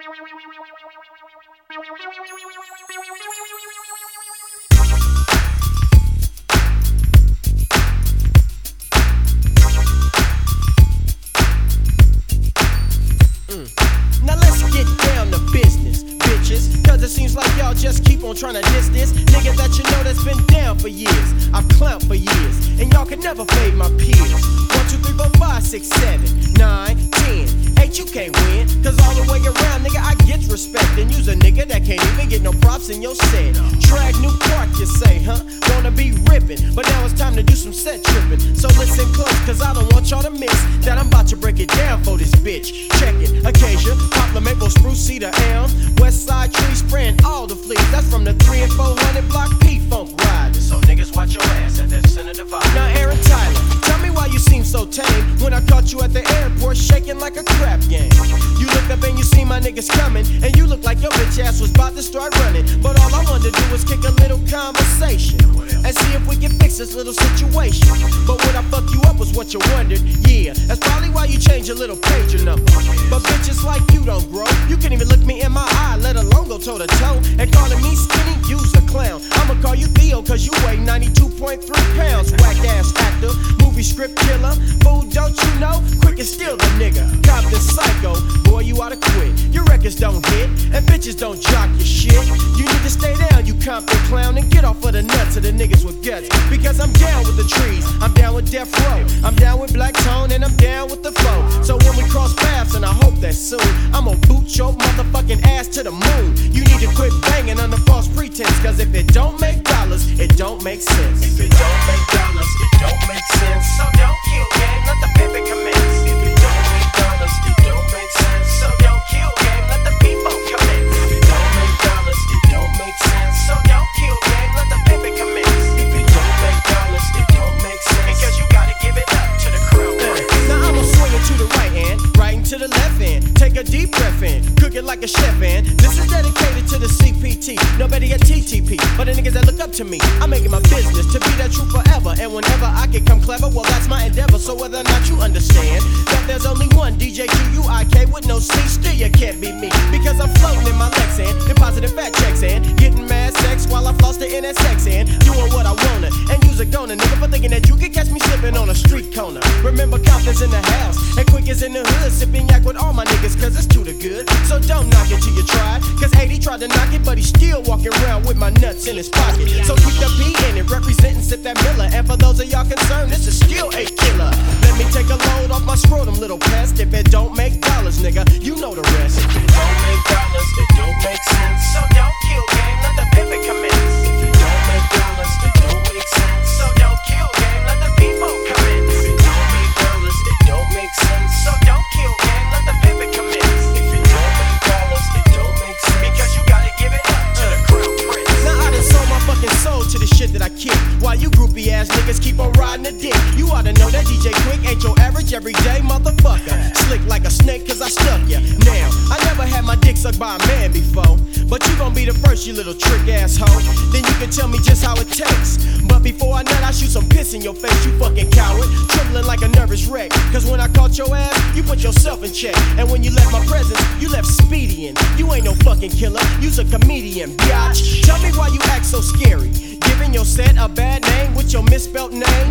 Now let's get down to business, bitches. Cause it seems like y'all just keep on trying to diss this nigga that you know that's been down for years. I've clowned for years, and y'all can never fade my peers. 1, 2, 3, 4, 5, 6, 7, 9, 10. 8, you can't win. Cause all the way around, nigga, I get respect. And you's a nigga that can't even get no props in your set. Drag New Park, you say, huh? Wanna be rippin', but now it's time to do some set trippin'. So listen close, cause I don't want y'all to miss that I'm about to break it down for this bitch. Check it, Acacia, Poplar, Maple, Spruce, Cedar, Elm, West Side trees spraying all the fleas. That's from the 3 and 400 block P-Funk riders. So niggas watch your ass at that center divide. Now Aaron Tyler, tell me why you seem so tame when I caught you at the airport shaking like a crap game. You look up and you see my niggas coming, and you look like your bitch ass was about to start running. But all I wanted to do was kick a little conversation and see if we can fix this little situation. But would I fuck you up was what you wondered. Yeah, that's probably why you changed your little pager number. But bitches like you don't grow. You can't even look me in my eye, let alone go toe to toe. And calling me skinny, you's a clown. I'ma call you Theo cause you weigh 92.3 pounds. Whack ass actor, movie script killer. Fool, don't you know? Quick and steal the nigga. Compton psycho, boy you oughta quit. Your records don't hit, and bitches don't jock your shit. You need to stay down, you Compton clown, and get off of the nuts of the niggas with guts. Because I'm down with the trees, I'm down with Death Row, I'm down with Black Tone, and I'm down with the foe. So when we cross paths, and I hope that soon, I'ma boot your motherfucking ass to the moon. You need to quit banging under false pretense, cause if it don't make dollars, it don't make sense. If it don't make dollars, it don't make sense. So don't kill game, let the pimpin' commence. If it don't make dollars, it don't make sense. So don't kill game, let the people commence. If it don't make dollars, it don't make sense. So don't kill game, let the pimpin' commence. If it don't make dollars, it don't make sense. Because you gotta give it up to the crowd. Now I'ma swing it to the right hand, right into the left hand. Take a deep breath in, cook it like a chef and this is dedicated to the CPT. Nobody at TTP, but the niggas that look up to me. I make it my business to be that true forever. And whenever I can come clever, well that's my endeavor. So whether or not you understand that there's only one DJ QUIK with no C, still you can't be me. Because I'm floating in my Lexan, depositing fat checks and getting mad sex while I floss the NSX and doing what I wanna. And use a gonna, nigga, for thinking that you can catch me slipping on a street corner. Remember Compton's in the house, and Quick is in the hood, sipping yak with all my niggas, cause it's too the good. So don't knock it till you try, cause 80 tried to knock it, but he's still walking around with my nuts in his pocket. So keep the P in it, representing Sip That Miller. And for those of y'all concerned, this is still a killer. Let me take a load off my scrotum, little pest. If it don't make dollars, nigga, you know the rest. If it don't make dollars, it don't make sense. So don't kill game, let the pimpin' commence. If it don't make dollars, it don't make sense. So don't kill game, let the people commence. If it don't make dollars, it don't make sense. So don't kill game, let the pimpin' commence. If it don't make dollars, it don't make sense. Because you gotta give it up to the crown prince. Now I done sold my fucking soul to the shit that I kick, while you groupie ass niggas keep on riding the dick. You oughta know that DJ Quick ain't your average everyday motherfucker. Slick like a snake cause I stuck ya. Now, I never had my dick sucked by a man before, but you gon' be the first, you little trick asshole. Then you can tell me just how it tastes. But before I nut, I shoot some piss in your face, you fucking coward. Trembling like a nervous wreck, cause when I caught your ass, you put yourself in check. And when you left my presence, you left speedian. You ain't no fucking killer, you's a comedian, biatch. Tell me why you act so scary, giving your set a bad name with your misspelt name,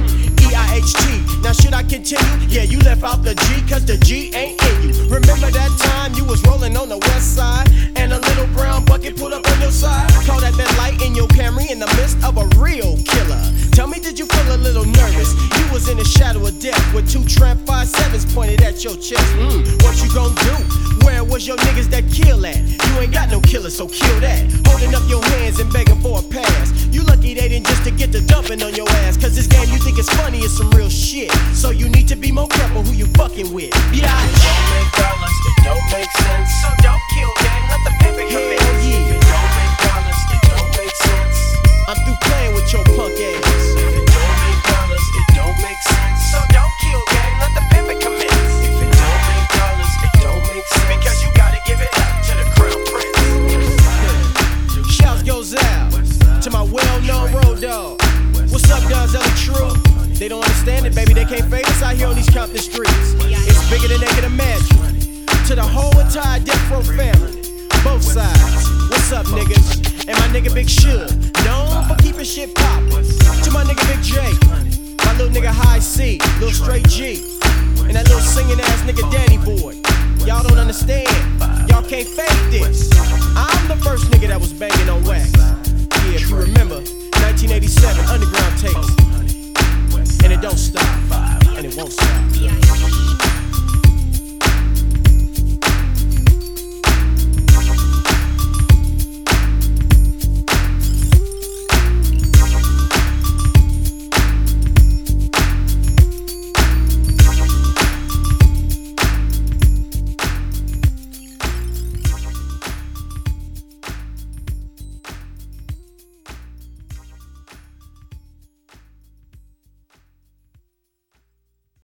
EIHT. Now should I continue? Yeah, you left out the G cause the G ain't in you. Remember that time you was rolling on the west side and a little brown bucket pulled up on your side? Caught at that light in your Camry in the midst of a real killer. Tell me, did you feel a little nervous? You was in the shadow of death with 2 Tramp 5.7s pointed at your chest. What you gon' do? Where was your niggas that kill at? You ain't got no killer, so kill that. Holding up your hands and begging for a pass. You lucky they didn't just to get the dumping on your ass. Cause this game you think is funny is some real shit. So you need to be more careful who you fucking with. Yeah, it don't make dollars, it don't make sense. So don't kill gang, let the pimpin' commence. Hell yeah. It don't make dollars, it don't make sense. I'm through playing with your punk ass. If it don't make dollars, it don't make sense. So don't kill gang, let the pimpin' commence. If it don't make dollars, it don't make sense. Because you gotta give it up to the crown prince. Shouts goes out to my well-known road dog. What's up, Donzelli True? They don't understand it, baby. They can't fade us out here on these Compton streets. It's bigger than they can imagine. To the whole entire Death Row family, both sides. What's up, niggas? And my nigga Big Shug, known for keeping shit poppin'. To my nigga Big J, my little nigga High C, little Straight G, and that little singing ass nigga Danny Boy. Y'all don't understand, y'all can't fake this.